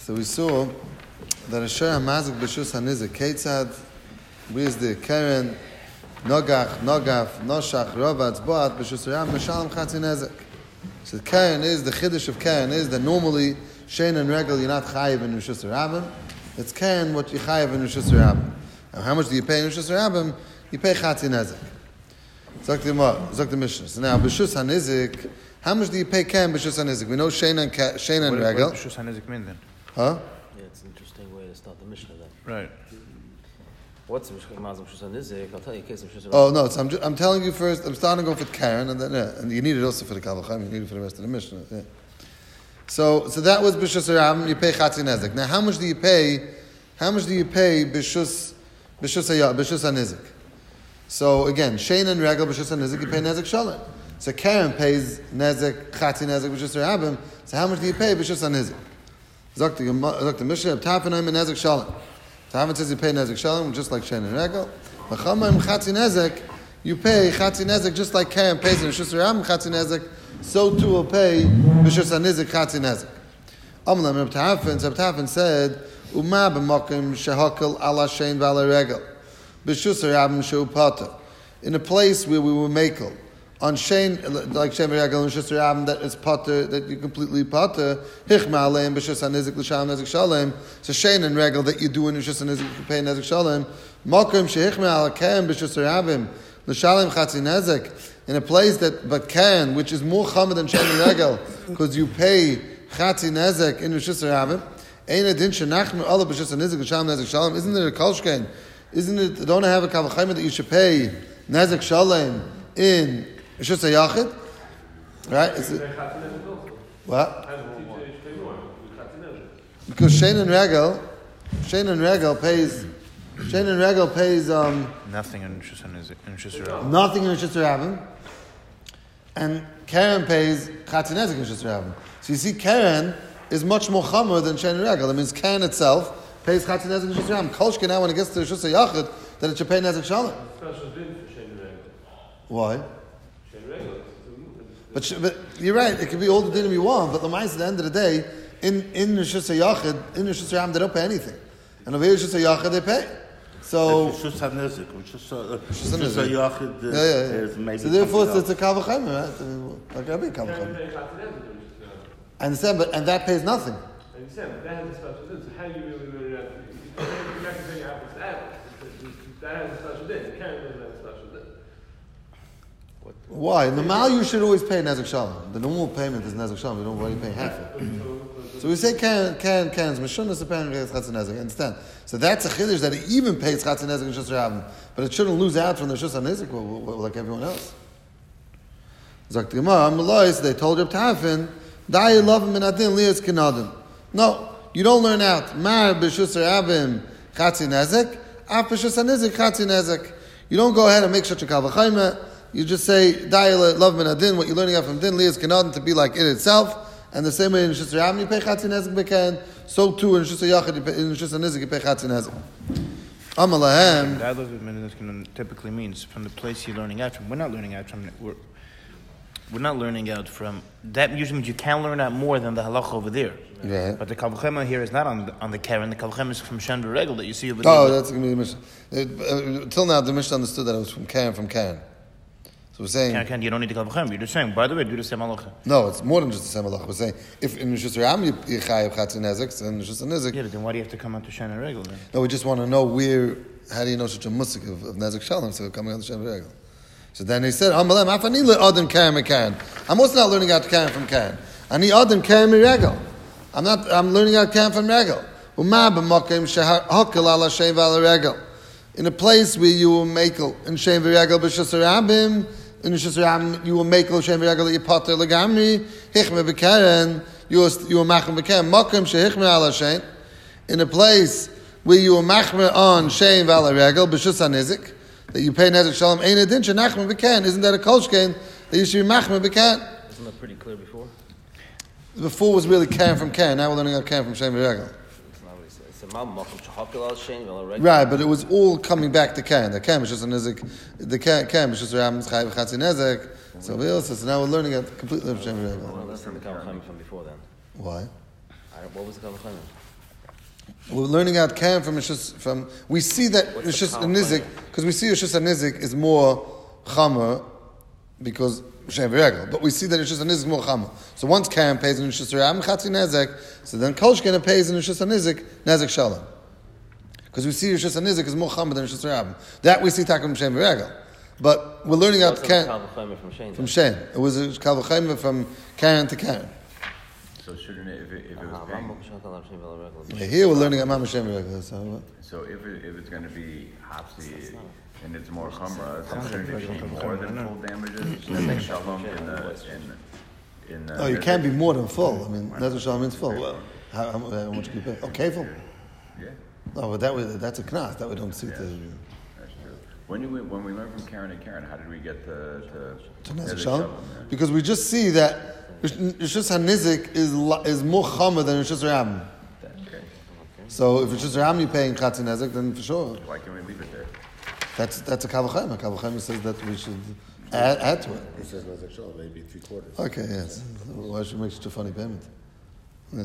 So we saw that Asher HaMazik B'Shus HaNizik Ketzad, where's the Keren, Nogach, Nogaf, Noshach, Rovatz, Boat, B'Shus Ram, Meshalem Chatzi Nezek. So Keren is, the Chiddush of Keren is that normally, Shein and Regel, you're not Chayiv in Rishus Rabbim. It's Keren what you Chayiv in Rishus Rabbim. And how much do you pay in Rishus Rabbim? You pay Chatzi Nezek. Zok the Mishnah. So now, B'Shus HaNizik, how much do you pay Keren B'Shus HaNizik? We know Shein and Regel. What does B'Shus HaNizik mean then? Huh? Yeah, it's an interesting way to start the Mishnah then. Right. What's the Mishnah? I'll tell you a case of Shus. Oh no! So I'm telling you first. I'm starting to go with Karen, and then and you need it also for the Kavachim. You need it for the rest of the Mishnah. Yeah. So that was B'Shus Ram. You pay Chatzi Nezek. Now, how much do you pay? How much do you pay B'Shus HaNizik? So again, Shein and Regel B'Shus HaNizik. You pay Nezek Shalom. So Karen pays Nezek Chatzi Nezek B'Shus Rabim. So how much do you pay B'Shus HaNizik? Zok the Mishnah. Tafanayim and Nezek Shalom. Tavan says you pay Nezek Shalom just like Shein and Regel. Mechama Chatzi Nezek, you pay Chatzi Nezek just like Karen pays in Rishus Rabim Chatzi Nezek. So too will pay B'Shus HaNizik Chatzi Nezek. Amlam Reb Tafan said, Uma b'makim shehakal ala Shein v'ala Regel. B'Shus Rabim shehu pater. In a place where we were makel. On Shein, like Shein Regel and Rishus Rabim, that is pater, that you completely pater. Hichma aleim B'Shus HaNizik l'shalom Nezek Shalom. So Shein and Regel that you do in Rishus HaNizik, you pay Nezek Shalom. Makim shehichma ala Karen B'Shus Rabim l'shalom Chatzi Nezek. In a place that, but Karen, which is more chamer than Shein and Regel, because you pay Chatzi Nezek in Rishus Rabim. Ein adin shenachnu ala B'Shus HaNizik l'shalom Nezek Shalom. Isn't it a kolshkein? Isn't it, don't I have a kavachayim that you should pay Nezek Shalom in Rishus HaYachid? Right? Is it, what? Because Shein and Regel pays Nothing in Rishus HaNizik. nothing in Rishus Rabim, and Karen pays Chatzi Nezek in Rishus Rabim. So you see, Karen is much more chamer than Shein and Regel. That means Karen itself pays Chatzi Nezek in Rishus Rabim. Kolshke now when it gets to Rishus HaYachid, that it should pay Nezek Shalom. Why? But you're right. It could be all the dinim you want, but the mice at the end of the day, in Rishus HaYachid, in Rishus Rabim, they don't pay anything, and over here Rishus HaYachid they pay. So Rishus HaNizik, Rishus HaYachid is maybe. So therefore, it's a kavachayim, right? Like every kavachayim. I understand, but and that pays nothing. I understand, but that has a special din. So how do you really learn that? You have to bring apples to apples. That has a special din. You can't really have a special din. Why? The mal you should always pay Nezek Shalom. The normal payment is Nezek Shalom. You don't already pay half it. So we say Karen's Mishunas apparently pays Chatzi Nezek. Understand? So that's a chiddush that he even pays Chatzi Nezek in Rishus Rabim, but it shouldn't lose out from the Rishus HaNizik like everyone else. Zok the Gemara, Amalois, they told Reb Tafin, Dai love him in adin lias kinadim. No, you don't learn out. Mar b'Rishus Rabim Chatzi Nezek, af b'Rishus HaNizik Chatzi Nezek. You don't go ahead and make such a kavachayma. You just say, Dai love him in adin, what you're learning out from din lias kinadim to be like it itself. And the same way in Rishus Rabim you pay Chatzi Nezek b'ken, so too in Rishus HaYachid, in Rishus HaNizik you pay Chatzi Nezek. Amalahem. That typically means from the place you're learning out from. We're not learning out from. We're not learning out from. That usually means you can learn out more than the halach over there. Yeah. But the kavachema here is not on the Karen. The kavachema is from Shein Regel that you see over there. Oh, that's going to be the Mishnah. Until now, the Mishnah understood that it was from Karen. So we're saying... Can, you don't need the kavachema. You're just saying, by the way, do the same halacha. No, it's more than just the same halacha. We're saying, if in Rishus Rabim you chayav Chatzi Nezek, and Rishus HaNizik... Yeah, then why do you have to come out to Shein Regel then? No, we just want to know where... How do you know such a musik of Nezek Shalom? So coming out to Shein Regel. So then he said, I'm also not learning out Karen from Karen. Ani Adam Karen Regel. I'm learning out Karen from Regel. In a place where you will make in Shein Regel B'Shus Rabim, in Rishus Rabim you will make Shein Regel Yipater Legamri, Hichme B'Karen, you will machmer B'Karen, Makom Shehichme Ala Shein. In a place where you will machmer on Shein V'Ala Regel B'Shus HaNizik, that you pay Nezek Shalom, Ein Adin Shenachmer B'Karen. Isn't that a kolshkein that you should be machmer B'Karen? Isn't that pretty clear before? Before was really Karen from Karen. Now we're learning out Karen from Shein Regel. Right, but it was all coming back to Karen. The Karen was just a Nezek. The Karen was just Rabim Chayiv Chatzi Nezek. So now we're learning out completely from Shein Regel. Well, that's the kavachayim from before then. Why? What was the kavachayim? We're learning out Karen from we see that Rishus HaNizik, because we see Rishus HaNizik is more Chamer, because Shem V'Regel, but we see that Rishus HaNizik is more Chamer. So once Karen pays in Rishus HaRabim, Chatzi Nezek, so then Kolshkin pays in Rishus HaNizik, Nezek Shalom. Because we see Rishus HaNizik is more Chamer than Rishus HaRabim. That we see Takum Shem V'Regel. But we're learning out Karen from Shem. It was a Kal V'Chayim from Karen to Karen. So shouldn't it, if it was paying? Here we're learning at Mama Shem V'Regel. So if it's going to be Hapsi and it's more Chumrah, shouldn't it be more than full damages? Nezek Shalom in Oh, you can't be more than full. I mean, Nezek Shalom means full. Well, how much can you pay? Okay, full. Yeah. No, but that's a knas. That we don't see. That's true. When we learned from Karen and Karen, how did we get to Nezek Shalom? Because we just see that Rishus HaNizik is more Chamer than Rishus HaRabim. Okay. So if Rishus HaRabim you're paying Chatzi Nezek, then for sure. Why can't we leave it there? That's a Kal V'Chayim. Kal V'Chayim says that we should add to it. It says Nezek Shalom, maybe 3/4. Okay, yes. Why should we make such a funny payment? Yeah.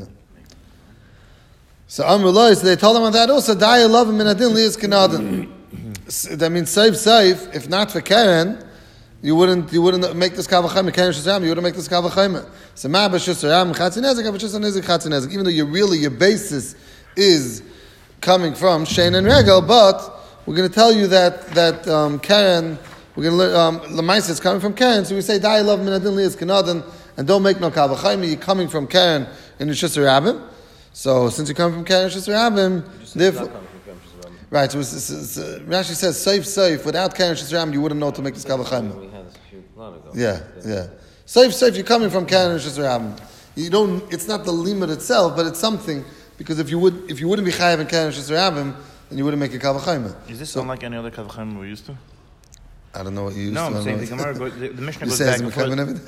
So Amrullah, so they told him on that also, Daya love him in Adin Lias Kanadin. That means safe. If not for Karen, you wouldn't make this Kal V'Chayim. Karen Shusram, you wouldn't make this Kal V'Chayim. So Ma B'Shusram Chatzi Nezek, B'Shus HaNizik Chatzi Nezek. Even though your basis is coming from Shein and Regel, but we're going to tell you that Karen, we're going to learn Lamaisa is coming from Karen. So we say Dai love min adin lias kanadin, and don't make no Kal V'Chayim. You're coming from Karen in Rishus HaRabim. So since you come from Karen Rishus HaRabim, therefore. Right, so Rashi says, safe, without Karen Rishus HaRabim, you wouldn't know to make this Kal V'Chayim. We had this a few long ago. Yeah. Safe, you're coming from Karen Rishus HaRabim. You don't, it's not the limit itself, but it's something, because if you wouldn't be Chayav in Karen Rishus HaRabim, then you wouldn't make a Kal V'Chayim. Is this unlike any other Kal V'Chayim we're used to? I don't know what you used to. No, I'm saying the Gemara the Mishnah goes back and forth.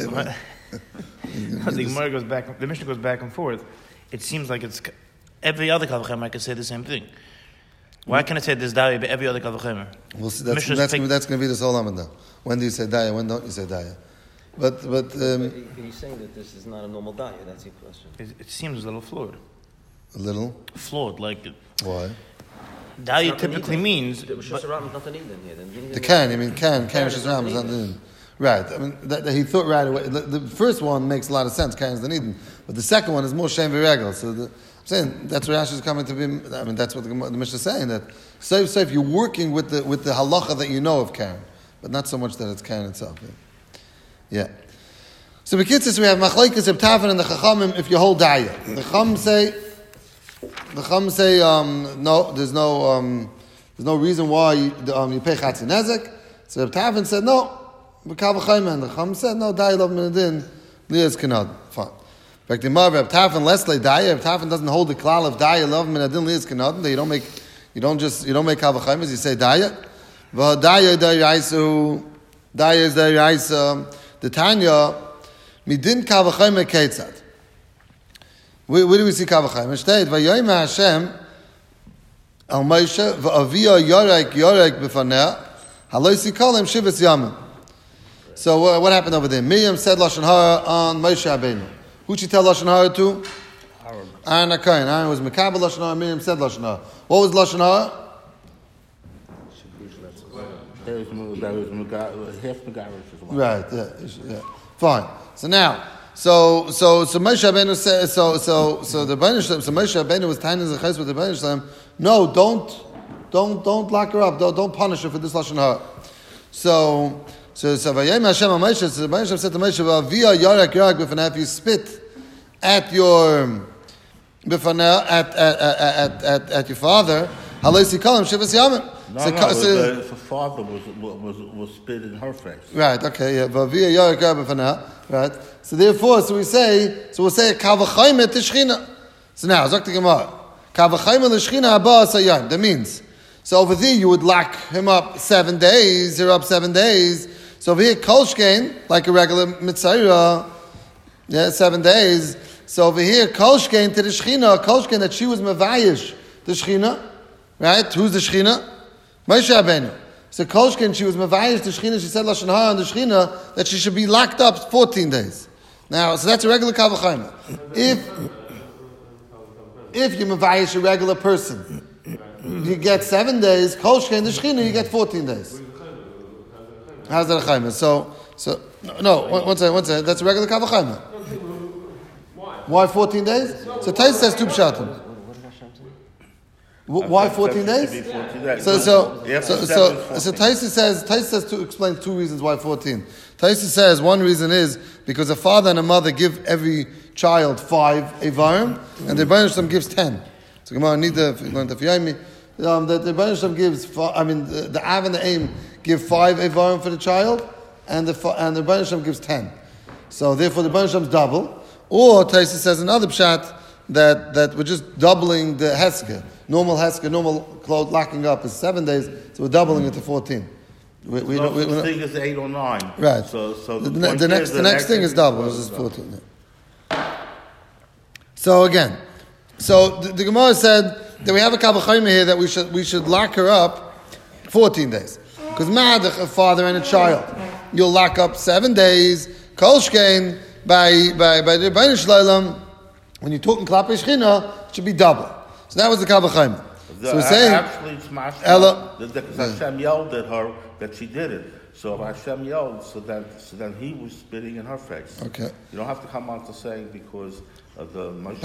The Gemara goes back, the Mishnah goes back and forth. It seems like it's every other Kal V'Chayim I could say the same thing. Why can't I say this Daya but every other Kal V'Chayim? Well, see, that's going to be this whole Amida. When do you say Daya? When don't you say Daya? But he's saying that this is not a normal Daya. That's your question. It seems a little flawed. A little flawed, like why? Daya typically means. The Rishus HaRabim is not an Eden here. The Karen Rishus HaRabim is not an Eden. Right. I mean, that he thought right away. The first one makes a lot of sense. Karen's the Eden, but the second one is more Shem V'Regel. So I'm saying that's where Rashi is coming to be. I mean, that's what the Mishnah is saying, that safe you're working with the halacha that you know of Karen, but not so much that it's Karen itself. Yeah. So B'kitzis we have Machlekes of Tafan and the Chachamim if you hold Daya. The Chacham say no. There's no reason why you pay Chatzi Nezek. So Tafan said no. Kal V'Chayim, and the Chacham said no. Daya love min adin lias kanad. Fine. In fact, the Reb Tafan Leslie Daya. Reb Tafan doesn't hold the klal of Daya love min adin lias kanad. That you don't make Kal V'Chayim as you say Daya. Daya is Daya. The Tanya midin Kal V'Chayim ketzad. Where do we see Kal V'Chayim? Instead, Vayoyim Hashem al Moshe v'Avia yorek b'faneh haloisi kolem shivas yamim. So what happened over there? Miriam said Lashon Hara on Moshe Rabbeinu. Who'd she tell Lashon Hara to? Aaron HaKohen. Aaron was Mekabel Lashon Hara. Miriam said Lashon Hara. What was Lashon Hara? Right. Yeah. Fine. So now. So Moshe Rabbeinu said. So the Moshe Rabbeinu was tying his chayes with the Rebbeinu Shalom. No, don't lock her up. Don't punish her for this Lashon Hara. So Vayayim Hashem HaMoshe. So the Moshe said to Moshe, "Via yarak b'faneh." If you spit at your b'faneh at your father, halosi kolim shivas yamim. The father was spit in her face. Right. Okay. Yeah. Via yarak b'faneh. Right. So therefore, we'll say Kal V'Chayim et Shechina. So now, Zok the Gemara. Kal V'Chayim et Shechina haba asayim. That means, so over there you would lock him up 7 days. You're up 7 days. So over here, Kolshkein, like a regular Mitzayra, 7 days. So over here, Kolshkein to the Shechina, Kolshkein that she was Mavayish, the Shechina, right? Who's the Shechina? Moshe Rabbeinu. So Kolshkein, she was Mavayish the Shechina, she said Lashon Hara on the Shechina that she should be locked up 14 days. Now, so that's a regular Kal V'Chayim. if you mavayish a regular person, you get 7 days. Kol shkein the shechina, you get 14 days. How's that a chayma? So no. One second. That's a regular kav chayma. Why 14 days? So Tais says two pshatim. Why 14 days? So Taisa says to explain 2 reasons why 14. Taisa says one reason is because a father and a mother give every child 5 avarim, and the Rebbeinu Shalom gives 10. So Gemara need the Fiyami. The Rebbeinu Shalom gives, the Av and the Aim give 5 avarim for the child, and the Rebbeinu Shalom gives 10. So therefore the Rebbeinu Shalom's double. Or Taisa says another pshat that we're just doubling the heskeh. Normal cloth locking up is 7 days, so we're doubling it to 14. The thing is 8 or 9. Right. So the next thing is double, which is 14. Yeah. So again, the Gemara said that we have a kavachayim here that we should lock her up 14 days. Because ma'adach, a father and a child, you'll lock up 7 days. Kol shkein by the Rebbeinu Shalom, when you're talking klapei shechina, it should be double. So that was the kavachayim. So we're saying actually it's mashma that Hashem yelled at her that she did it. So if Hashem yelled, so then he was spitting in her face. Okay. You don't have to come on to saying because of the Moshe.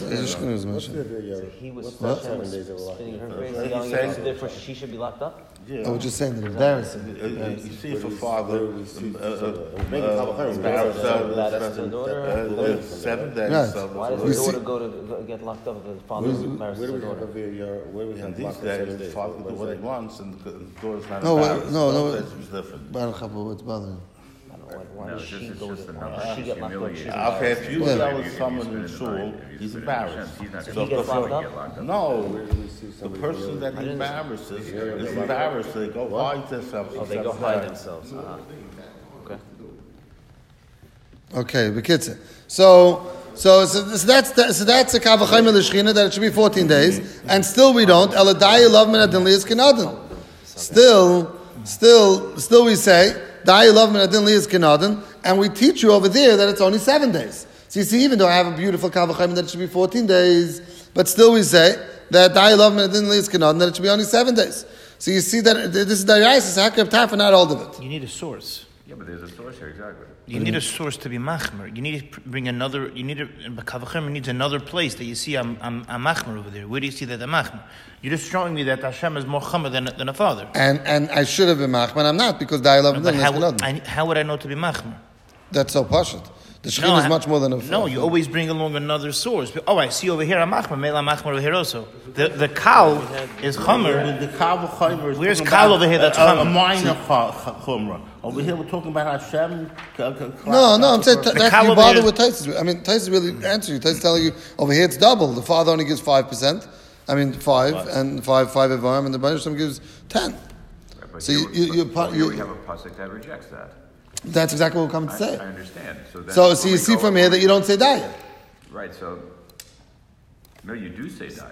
He was spitting in her face, yelling at her, therefore she should be locked up? Yeah. I was just saying that embarrassing. You see, if a father embarrassed 7 days. Right. So why does the daughter go to get locked up if the father embarrasses the daughter? Where we have these days, the father can do what he wants, and the daughter's not No, embarrassed. It's different. What's bothering you? Why does she go to she get locked up? Okay, if you yell at someone in shul, he's embarrassed. So he gets locked up? No, the person that he embarrasses is embarrassed. They go hide themselves. Oh, they go hide themselves. Okay, Bekitzer. So that's a kavachayim l'shchina that it should be 14 days, and still we don't. Eladai love min adin liyas kenadin. Still we say dai love min adin liyas kenadin, and we teach you over there that it's only 7 days. So you see, even though I have a beautiful kavachayim that it should be 14 days, but still we say that dai love min adin liyas kenadin that it should be only 7 days. So you see that this is dayaisis hakab taf and not all of it. You need a source. Yeah, but there's a source here, exactly. You need a source to be machmer. You need to bring another. You need Kavachim needs another place that you see I'm machmer over there. Where do you see that I'm machmer? You're just showing me that Hashem is more chamer than a father. And I should have been machmer. I'm not because I love them. How would I know to be machmer? That's so pashut. The shechina is much more than a father. No, you always bring along another source. Oh, I see over here I'm machmer. Maybe I'm machmer over here also. The kal is chamer. The kal v'chaymer. Where's kal over here? That's chamer. A minor chumrah. Over here, we're talking about Hashem. No, I'm saying that you bother with Taisus. I mean, Taisus really answers you. Taisus is telling you over here it's double. The father only gives 5%. I mean, 5 and 5 avarim, and the Rebbeinu Shalom gives 10. Right, so you have a pasuk that rejects that. That's exactly what we're coming to say. I understand. So you see from here that you don't say daya. Right. So no, you do say daya.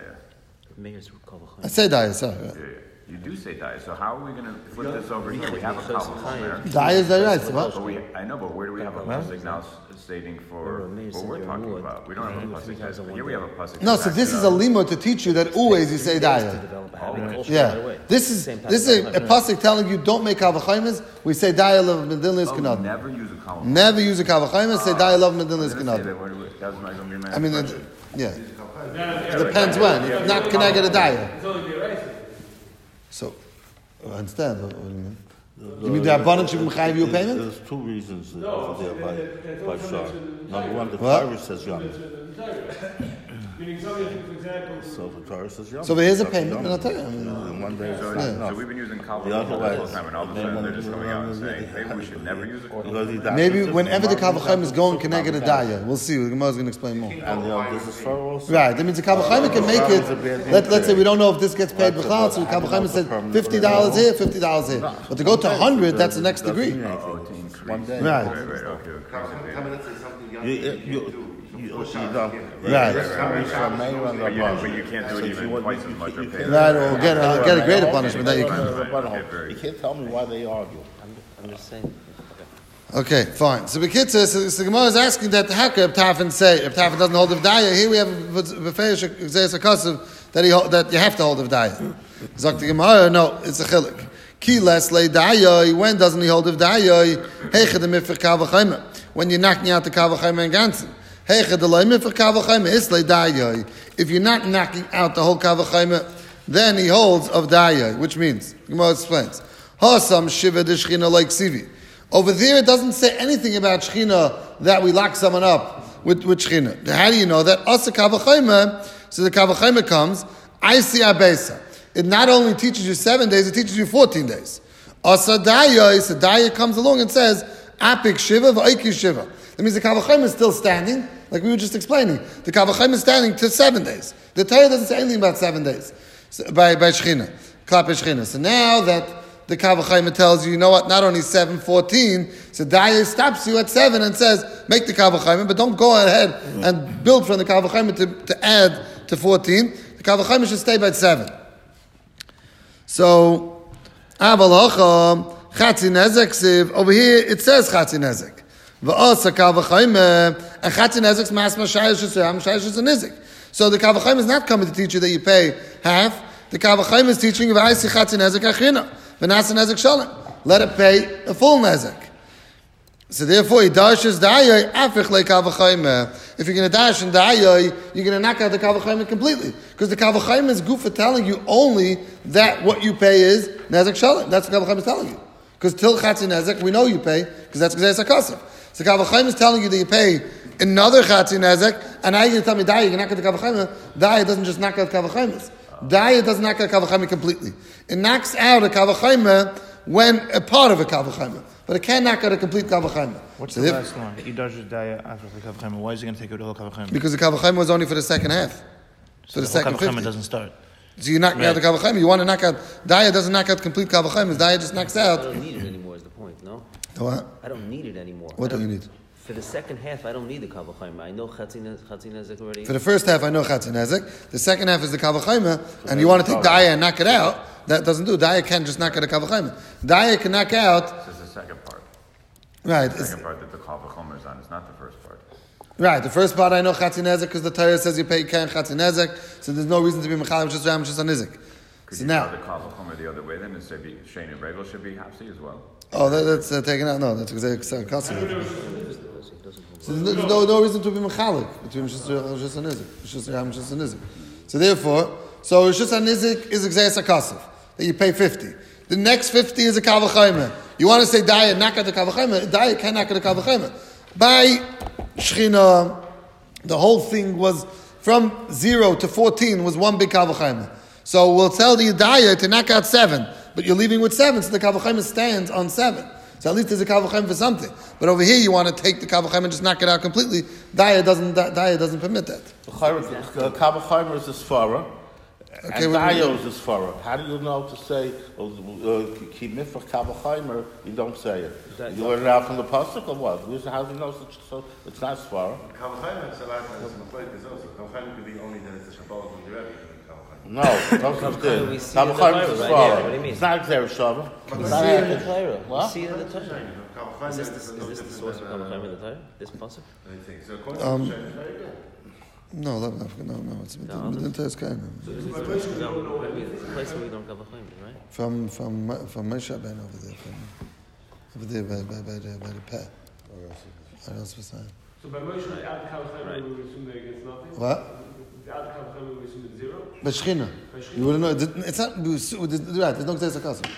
I say daya. Sorry. Yeah. You do say daya. So how are we going to flip this over here? We have a kavachayim there. Daya is daya. What? I know, but where do we have a pasuk now stating for what we're talking about? We don't have a pasuk. Here we have a pasuk. No, so this is a limo to teach you that always you say daya. Yeah, this is a pasuk telling you don't make kavachayim. We say daya love medillis kanad. Never use a kavachayim. Never use a kavachayim. Say daya love medillis kanad. I mean, yeah, it depends when. It's not connected to daya. So, I understand. What do you mean? You mean the abundance of Mechayiv you payment? There's 2 reasons there by Shah. Number one, the Torah says Yom. Meaning something, for example. So the Torah says Yom. So here's a payment, and I'll tell you. One day so we've been using kavachayim all the time, and all of a sudden they're just coming out and saying, maybe we should never use it. Maybe whenever the kavachayim is going connected to daya, we'll see. The Gemara is going to explain more. And there's a Torah also. Right, that means the kavachayim can make it. Let's say we don't know if this gets paid b'chal, so the kavachayim said $50 here, $50 here. But to go to 100, that's the next degree. One day. Right. Right. But you can't do it even twice as much. Right, or get a greater punishment that you can. You can't tell me why they argue. I'm just saying. Okay, fine. So Bekitza, so the Gemara is asking that how could Tafin say if Tafin doesn't hold of Daya? Here we have Befeish Xeis HaKasav that you have to hold of Daya. Zok the Gemara, no, it's a chilik. Ki les le Daya. When doesn't he hold of Daya? Heicha de mifir kavachayma. When you're knocking out the kavachayma and ganzen. Heicha de le mifir kavachayma is le Daya. If you're not knocking out the whole kavachayma, then he holds of Daya, which means Gemara explains. Hasam shiva de shchina like sivi. Over there, it doesn't say anything about Shechina that we lock someone up with Shechina. How do you know that? Asa Kavachayma, so the Kavachayma comes, I see Abesa. It not only teaches you 7 days, it teaches you 14 days. Asa Daya, so Daya comes along and says, Apik Shiva, V'aiki Shiva. That means the Kavachayma is still standing, like we were just explaining. The Kavachayma is standing to 7 days. The Torah doesn't say anything about 7 days by Shechina, Klap Shechina. So now that the Kavachayma tells you, you know what, not only 7, 14, so Daya stops you at 7 and says, make the Kavachayma, but don't go ahead and build from the Kavachayma to add to 14. The Kavachayma should stay by 7. So, Avalacha, Chatzi Nezek Siv, over here it says Chatzi Nezek. V'asa Kavachayma, and Chatzi Nezek's Masma Shayish Yisrael, Shayish Yisrael. So the Kavachayma is not coming to teach you that you pay half. The Kavachayma is teaching you, V'aisi Chatzi Nezek Achina. V'nasa nezek shalom. Let it pay a full nezek. So therefore, he dashes da'ayah afich le kavachayma. If you're going to dash in da'ayah, you're going to knock out the kavachayma completely. Because the kavachayma is good for telling you only that what you pay is nezek shalom. That's what kavachayma is telling you. Because till chatzi nezek, we know you pay, because that's Xeis HaKasav. So kavachayma is telling you that you pay another chatzi nezek, and now you're going to tell me da'ayah, you can knock out the kavachayma. Da'ayah doesn't just knock out kavachaymas. Daya doesn't knock out kavachayma completely. It knocks out a kavachayma when a part of a kavachayma, but it can't knock out a complete kavachayma. What's the last one? He does daya after the kavachayma. Why is he going to take out the whole kavachayma? Because the kavachayma was only for the second half. So the second second kavachayma doesn't start. So you knock out the kavachayma. You want to knock out daya doesn't knock out complete kavachayma. Daya just knocks out. I don't need it anymore. Is the point? No. The what? I don't need it anymore. What do you need? For the second half, I don't need the kavachayma. I know chatzi nezek already. For the first half, I know chatzi nezek. The second half is the kavachayma, and you want to take daya and knock it out. That doesn't do it. Daya can't just knock out a kavachayma. Daya can knock out. This is the second part. Right. The second part that the kavachayma is on. It's not the first part. Right. The first part I know chatzi nezek because the Torah says you pay can chatzi nezek, so there's no reason to be mechalim just ram just on nezek. Could So you now, tell the kavachayma the other way then and say Shane and Regal should be hapsi as well? oh, that's taken out. No, that's Xeis HaKasav. So there's no reason to be mechalik between just a nizik. It's just a nizik. So therefore, so it's just a nizik is Xeis HaKasav that you pay 50. The next 50 is a kavachayma. You want to say daya knock out the kavachayma? Daya can't knock out the kavachayma. By Shechina, the whole thing was from 0 to 14 was one big kavachayma. So we'll tell the daya to knock out 7, but you're leaving with 7, so the kavachayma stands on 7. So at least there's a kavachayim for something. But over here, you want to take the kavachayim and just knock it out completely. Daya doesn't permit that. Kavachayim is a svara, Okay, and Daya is a svara. How do you know to say ki mifrach kavachayim? You don't say it. You learn it out from the pasuk or what? How do you know so it's not svara? Kavachayim is a lot of is also. Kavachayim could be only that it's a Shabbat from the Rebbe. No, don't understand. We see it in the Kavachayim is a Torah, right? Yeah, svara. what do you mean? It's not Xer Shabbat. We see it in the Torah. What? We see it in the Torah. Is this the source of kavachayim in the Torah? This pasuk? I think so. According to No, it's the entire sky. No, it's the place where we don't kavachayim, right? From Moshe Rabbeinu over there by the pet. What else was that? So by Moshe, the out kavachayim, we would assume that it gets nothing. What? The out kavachayim, we would assume it's 0. By Shechina. You wouldn't know. It's not. Right. There's no Xeis HaKasav.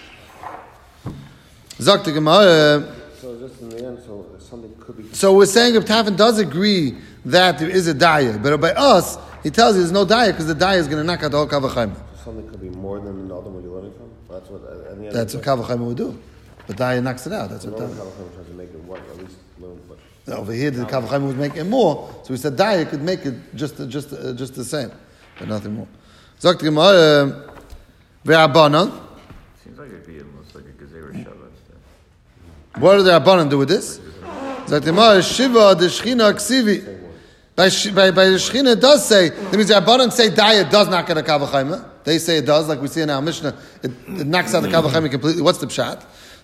Zok the Gemara. So just in the end, so something could be. So we're saying if Tafin does agree that there is a daya, but by us, he tells you there's no daya because the daya is going to knock out the whole kavachayim. Something could be more than another where you're learning from. That's what. That's what kavachayim would do. But daya knocks it out. That's what. Kavachayim tries to make it what at least learn. But Over here, the kavachayim was making it more, so we said daya could make it just the same, but nothing more. Zok the Gemara, ve'abanan. Seems like it'd be almost like a Gezer Shabbat. What do the Rabbanan do with this? Zok the Gemara, shiva de shchina ksivi. By the shchina it does say, that means the Rabbanan say daya does knock out the kavachayim. They say it does, like we see in our Mishnah, it knocks out the kavachayim completely. What's the pshat?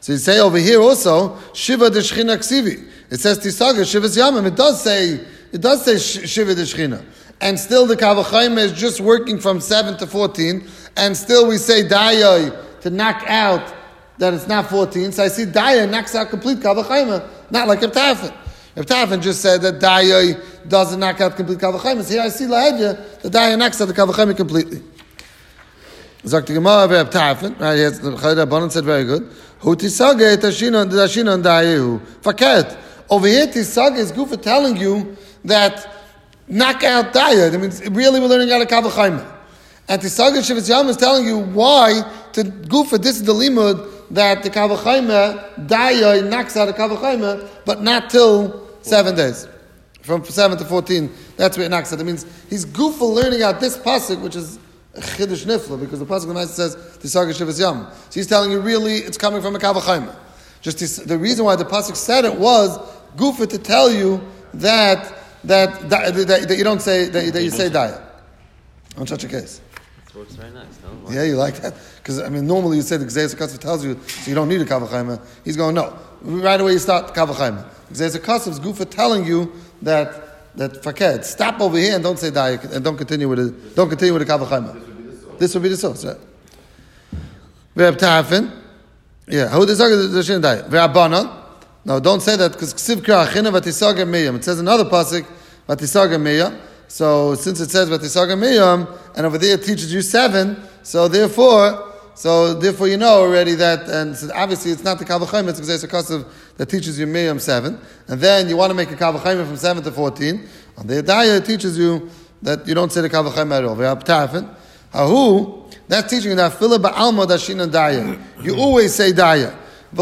So you say over here also, Shiva de Shechina Ksivi. It says Tisaga, Shiva's Yamim. It does say Shiva de Shechina. And still the Kavachayim is just working from 7 to 14. And still we say Dayai to knock out that it's not 14. So I see Dayai knocks out complete Kavachayim, not like Ibtafin. Ibtafin just said that Dayai doesn't knock out complete Kavachayim. So here I see Lahedya, the Dayai knocks out the Kavachayim completely. Zakt the Gemara of Ibtafin, right? Yes, the Chayda Bonan said very good. Hu Tisaga Tashina Dayahu. Faket. Over here, Tisaga is good for telling you that knock out Daya. That means really we're learning out of Kavachayim. And Tisaga Shivas Yam is telling you why to go for this is the limud that the Kavachayim Daya knocks out of Kavachayim, but not till 7 days. From 7 to 14, that's where it knocks out. That means he's good for learning out this pasuk, which is Chiddush Nifla, because the pasuk of the Master says Tisaga Shivas Yam. So he's telling you really it's coming from a Kavachayim. Just the reason why the pasuk said it was Gufa to tell you that you don't say that you say Daya on such a case. It works very nice, no? Yeah, you like that? Because normally you say the Gzeis HaKasav tells you so you don't need a Kavachayim. He's going no. Right away you start Kavachayim. Gzeis HaKasav is Gufa telling you that Faked, stop over here and don't say Daya and don't continue with the Kavachayim. This would be the source, right? Verb Ta'afin. Yeah, how does the Shin Daya? Verabana. No, don't say that because Ksiv Kra Achina Vatisaga Miyam. It says another pasuk Vatisaga Miyam. So since it says Vatisaga Miyam, and over there it teaches you 7, so therefore you know already that, and so obviously it's not the Kavachayim, it's Gzeis HaKasav that teaches you Miyam 7, and then you want to make a Kavachayim from 7 to 14. On the Daya it teaches you that you don't say the Kavachayim at all. Ve'aptafin. Ahu, that's teaching you that Fila Ba'alma Dashin Daya. You always say Daya.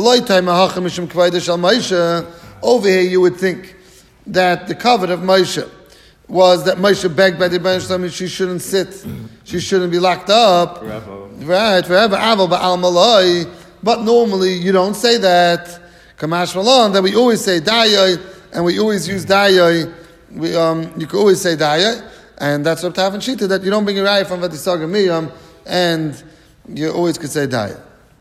Over here you would think that the covet of Moshe was that Moshe begged by the Rebbeinu Shalom she shouldn't sit, she shouldn't be locked up. Right, forever. But normally you don't say that. Kamash Malon, that we always say Daya, and we always use Daya. You can always say Daya, and that's what Tafan Shita, that you don't bring a raya from Vatisaga Miyam, and you always could say Daya.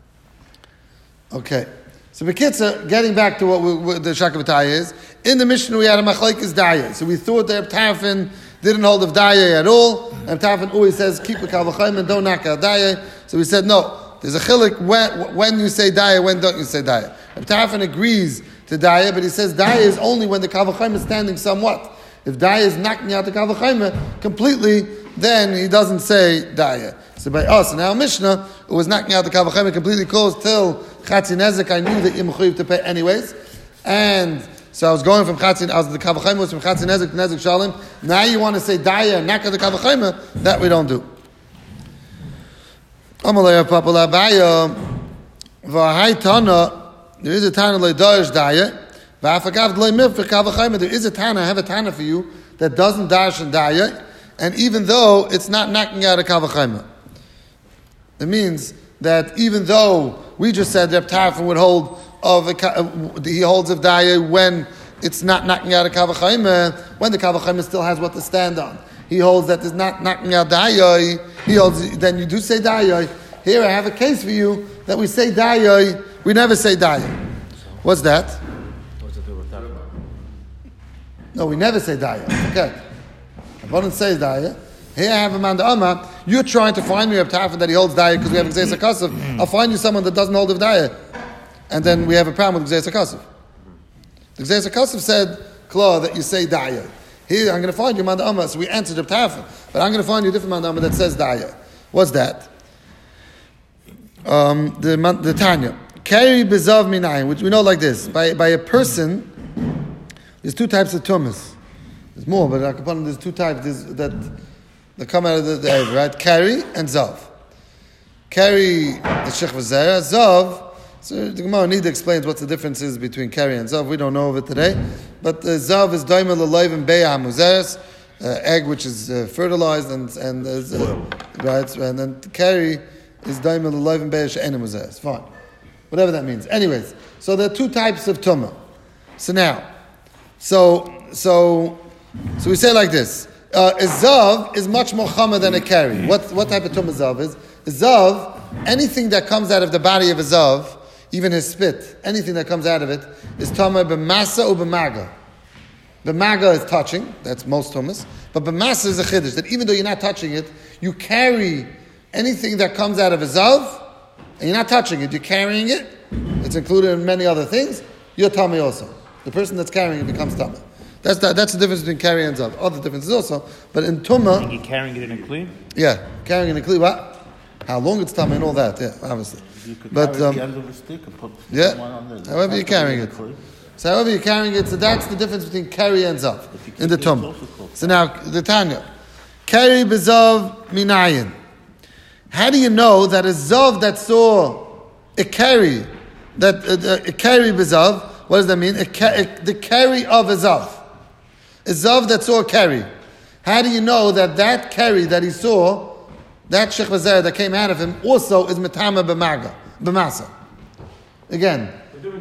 Okay, so Bekitza, getting back to what the Shakavataya is, in the Mishnah we had a Machlekes Daya. So we thought that Tafan didn't hold of Daya at all, and Tafan always says, keep the Kavachayim and don't knock out Daya. So we said, no, there's a chilik when you say Daya, when don't you say Daya. Tafan agrees to Daya, but he says Daya is only when the Kavachayim is standing somewhat. If Daya is knocking out the Kavachayim completely, then he doesn't say Daya. So by us, in our Mishnah, it was knocking out the Kavachayim completely closed till Chatzin Nezek. I knew that you're mechuyev to pay anyways. And so I was going from Chatzin, the Kavachayim was from Chatzin Nezek to Nezek Shalom. Now you want to say Daya and knock out the Kavachayim, that we don't do. Amalei Papa Labaya, V'hai Tana, there is a Tana Le'darish Daya, V'afagav Le'mif Kavachayim, there is a Tana, I have a Tana for you, that doesn't dash and Daya, and even though it's not knocking out a Kavachayim. It means that even though we just said that Tarfin would hold he holds of Daya when it's not knocking out a Kavachayim, when the Kavachayim still has what to stand on. He holds that it's not knocking out Daya. He holds, then you do say Daya. Here I have a case for you that we say Daya, we never say Daya. What's that? What's it do with that? No, we never say Daya. Okay. Abundant says Daya. Here I have a man Amma. You're trying to find me a Tarfin that he holds Daya because we have Gzeis HaKasav. I'll find you someone that doesn't hold of Daya. And then we have a problem with Gzeis HaKasav. The Gzeis HaKasav said, Kla, that you say Daya. Here I'm going to find you man Amma. So we answered the Tarfin. But I'm going to find you a different man Amma that says Daya. What's that? The Tanya. Kari bezav minayin, which we know like this. By a person, there's 2 types of tumas. There's more, but there's 2 types that come out of the egg, right? Kari and Zav. Kari is Shech V'Zera. Zav, so the Gemara need to explain what's the differences between Kari and Zav. We don't know of it today. But Zav is Daimel L'Leiv and Beya HaMuzeres, egg which is fertilized and right? And then Kari is Daimel L'Leiv and Beya She'en HaMuzeres. Fine. Whatever that means. Anyways, so there are 2 types of Tumah. So now, so we say like this. A Zav is much more chama than a Kari. What type of Tumah Zav is? A Zav, anything that comes out of the body of a Zav, even his spit, anything that comes out of it, is tamei b'masa or b'maga. B'maga is touching, that's most tumas, but b'masa is a chiddush, that even though you're not touching it, you carry anything that comes out of a zav, and you're not touching it, you're carrying it, it's included in many other things, you're tamei also. The person that's carrying it becomes tamei. That's the difference between carry and zav. Other differences also, but in tumah... And you're carrying it in a kli? Yeah, carrying it in a kli, what? How long it's tamei and all that, yeah, obviously. You could But, carry the end of the stick and put yeah, one on there. however you're carrying it. So however you're carrying it, so that's the difference between carry and zav in the tumah. So now, the Tanya. Carry bezav minayin. How do you know that a zav that saw a carry, that a carry bezav, what does that mean? The carry of a zav. A zav that saw a carry. How do you know that that carry that he saw, that shechva zera that came out of him, also is metama b'masa? Again.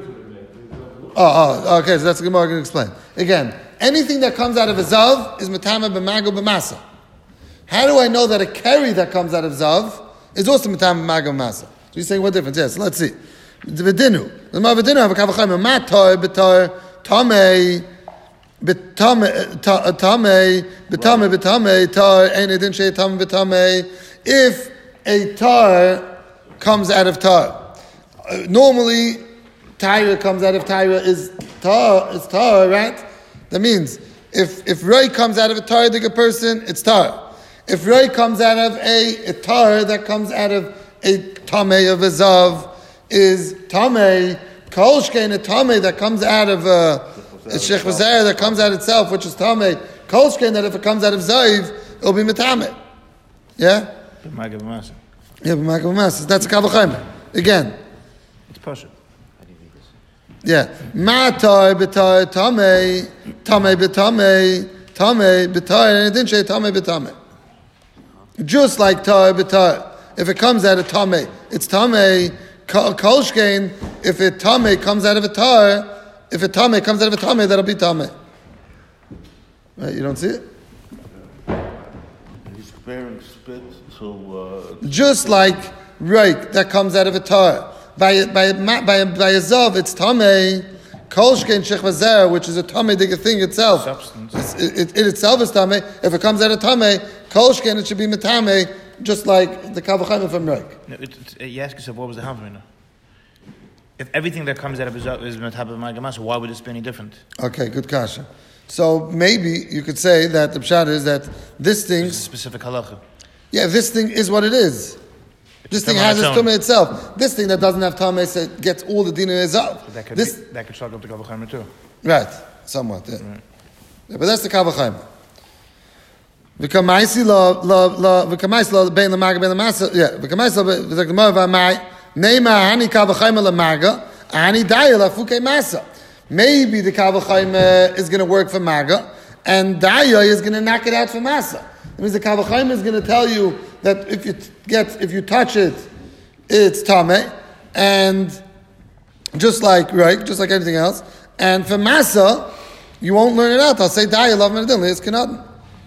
Okay, so that's the Gemara going to explain. Again, anything that comes out of a zav is metama b'masa. How do I know that a carry that comes out of zav is also metama b'masa? So you're saying what difference? Yes, let's see. V'dinu. The v'dinu have a kavachayim. Matar b'tar tamei b'tamei tar ein edin shei tam b'tamei. If a tar comes out of tar, normally Tyra comes out of Tyra is tar, right? That means if Roy comes out of a tar, a person, it's tar. If Roy comes out of a tar that comes out of a tamei of a zav is tamei. Kolshkein a tamei that comes out of a shechva zera that comes out itself, which is tamei. Kolshkein that if it comes out of zav, it'll be metamei. Yeah. B'maga b'masa. Yeah, b'maga b'masa. That's a kavachayim. Again. It's pasha. Yeah. Matar b'tar tamei, tamei b'tamei, tamei b'tar, and it didn't say tamei b'tamei. Just like tar b'tar. If it comes out of tamei, it's tamei. Kolshkein, if a tamei comes out of a tar, if a tamei comes out of a tamei, that'll be tamei. Right? You don't see it? He's comparing spit to... Just like reik that comes out of a tar. By a zav, it's tamei. Kolshkein shechva zera, which is a tamei dig thing itself. Substance. It itself is tamei. If it comes out of tamei, kolshkein it should be metamei, just like the kavachayim from reik. No, you ask yourself, what was the half right now? If everything that comes out of his is metaba b'maga, why would this be any different? Okay, good kasha. So maybe you could say that the pshat is that this thing... It's a specific halacha. Yeah, this thing is what it is. This thing has its tumah itself. This thing that doesn't have tumah gets all the dinah zav. That could struggle up the kavachayim too. Right, somewhat. Yeah. Right. Yeah, but that's the kavachayim. V'kamaisi lo bein l'maga bein l'masa. Yeah, v'kamaisi lo v'zak l'mor v'amai neima hani kavachayim l'maga hani daya l'fukei masa. Maybe the kavachayim is going to work for maga, and daya is going to knock it out for masa. That means the kavachayim is going to tell you that if you touch it, it's tameh, and just like anything else. And for masa, you won't learn it out. I'll say daya love menadin it's kanadin.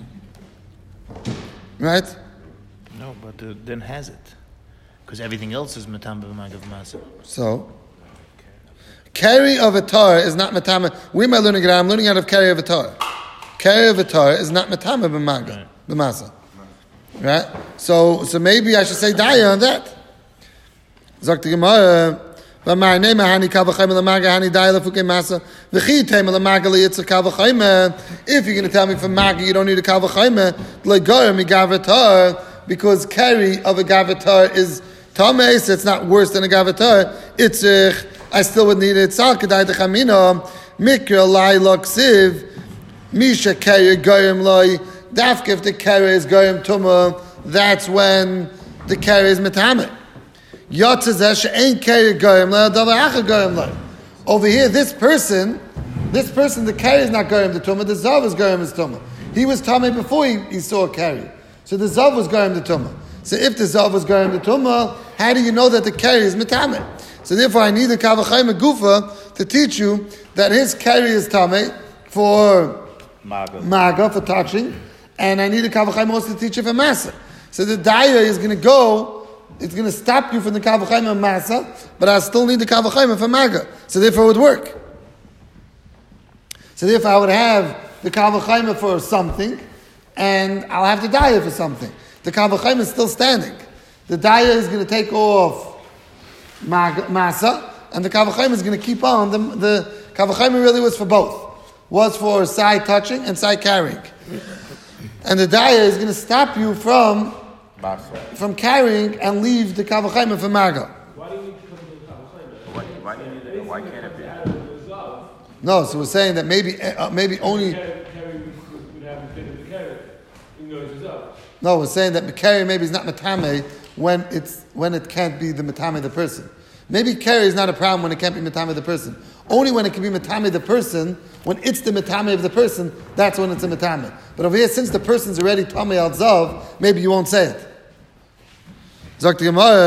Right? No, but then has it, because everything else is matam b'maga b'masa. So. Carry of a tar is not matama. Where am I learning it? I'm learning out of carry of a tar. Carry of a tar is not matama b'maga, b'masa. Right? So maybe I should say daya on that. Zok the Gemara. V'mar neima hani kavachayim l'maga hani daya l'fukei masa. V'chi teima l'maga liyitzah kavachayim. If you're going to tell me from maga you don't need a kavachayim, l'gar migav tar, because carry of a gavatar is tamei, so it's not worse than a gavatar. It's I still would need it. Sal kedai dechamina mikra lai laksiv misha carry goyim lai. Dafka if the carry is goyim tuma, that's when the carry is metamet. Yatzazeh ain't carry goyim lai davar acha goyim lai. Over here, this person, the carry is not goyim the tuma. The zav is goyim his tuma. He was tamei before he saw a carry, so the zav was goyim the tuma. So if the zav was goyim the tuma, how do you know that the carry is metamet? So therefore, I need a kavachayim gufa to teach you that his carry is tamei for maga for touching, and I need a kavachayim also to teach you for masa. So the daya is going to go it's going to stop you from the Kavachayim of Masa, but I still need the Kavachayim for Maga. So therefore it would work. So therefore I would have the Kavachayim for something, and I'll have the Daya for something. The Kavachayim is still standing. The Daya is going to take off Masa, and the Kavachayim is going to keep on. The Kavachayim really was for both. Was for side touching and side carrying. And the Daya is going to stop you from carrying and leave the Kavachayim for Maga. Why do you need to come to the Kavachayim? Why do you need it? Why can't it be? No, so we're saying that maybe only. Carry would have a bit of the carry. No, we're saying that Mekari maybe is not Matame when it can't be the Matame the person. Maybe Kari is not a problem when it can't be Matame the person. Only when it can be Matame the person, when it's the Matame of the person, that's when it's a Matame. But over here, since the person's already Tamei al Zav, maybe you won't say it. Does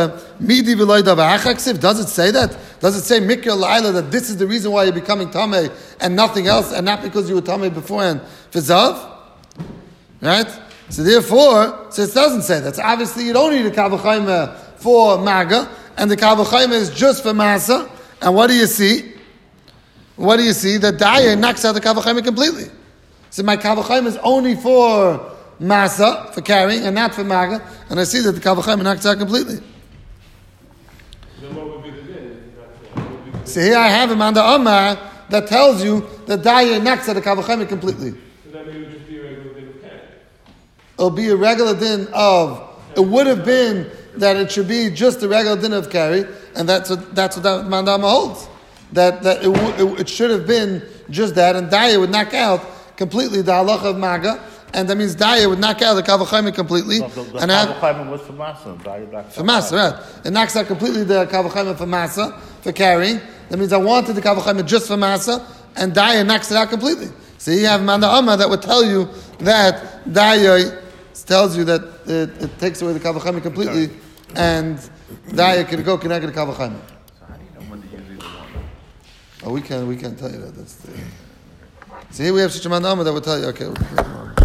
it say that? Does it say Mikra Laila that this is the reason why you're becoming Tamei and nothing else, and not because you were Tamei beforehand for Zav? Right? So therefore, it doesn't say that. So obviously you don't need a Kavachayim for Maga, and the Kavachayim is just for Masa. And what do you see? What do you see? The Daya knocks out the Kavachayim completely. So my Kavachayim is only for Masa, for carrying, and not for Maga. And I see that the Kavachayim knocks out completely. Then what would be the din? So here I have him on the Amar that tells you that Daya knocks out the Kavachayim completely. So then it would just be a regular din of carry. It'll be a regular din of. It would have been that it should be just a regular din of carry, and that's what that Mandama holds. That it should have been just that, and Daya would knock out completely the halacha of Maga, and that means Daya would knock out the Kavachayim completely. No, the and Kavachayim was for Masa. For Masa, right. It knocks out completely the Kavachayim for Masa, for carrying. That means I wanted the Kavachayim just for Masa, and Daya knocks it out completely. So you have Manda Amma that would tell you that Daya tells you that it takes away the Kavachayim completely, and Daya can go connect the Kavachayim. Oh, we can't tell you that. So here we have such a Manda Amma that will tell you. Okay.